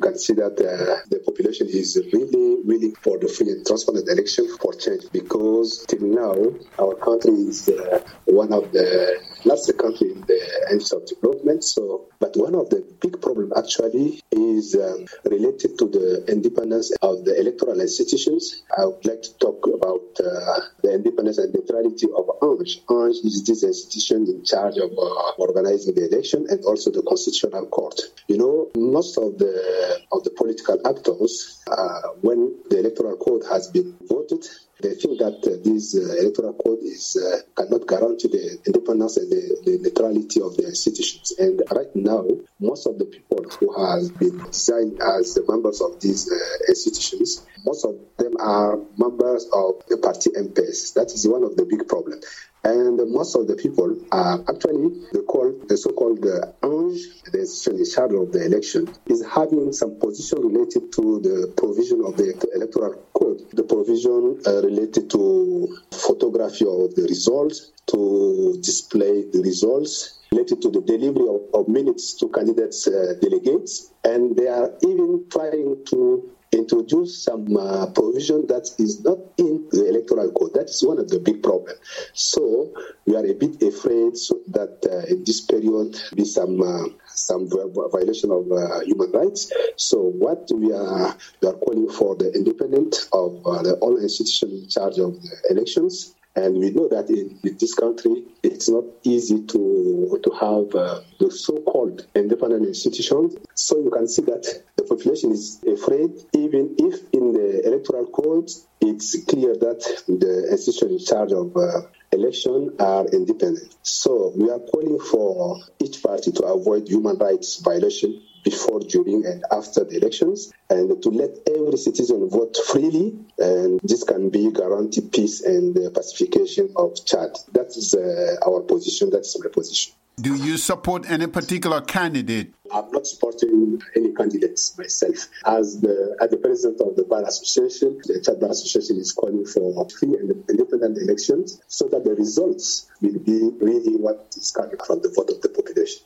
can see that the population is really willing for the free and transparent election for change, because till now our country is one of the last country in the ends of development. But one of the big problems actually is related to the independence of the electoral institutions. I would like to talk about the independence and neutrality of ANJ. ANJ is this institution in charge of organizing the election, and also the Constitutional Court. Most of the political actors, when the electoral code has been voted, they think that this electoral code cannot guarantee the independence and the neutrality of the institutions. And right now, most of the people who have been designed as the members of these institutions, most of them are members of the party MPs. That is one of the big problems. And most of the people are actually the so-called ANJ, the institution in charge of the election, is having some position related to the provision of the electoral code, the provision related to photography of the results, to display the results, related to the delivery of minutes to candidates' delegates, and they are even trying to introduce some provision that is not in the electoral code. That is one of the big problems. So we are a bit afraid that in this period be some violation of human rights. So what we are calling for the independence of the all institutions in charge of the elections. And we know that in this country, it's not easy to have the so-called independent institutions. So you can see that the population is afraid, even if in the electoral code, it's clear that the institutions in charge of election are independent. So we are calling for each party to avoid human rights violation before, during, and after the elections, and to let every citizen vote freely, and this can be guarantee peace and pacification of Chad. That is our position. That is my position. Do you support any particular candidate? I'm not supporting any candidates myself. As the president of the Bar Association, the Chad Bar Association is calling for free and independent elections so that the results will be really what is coming from the vote of the population.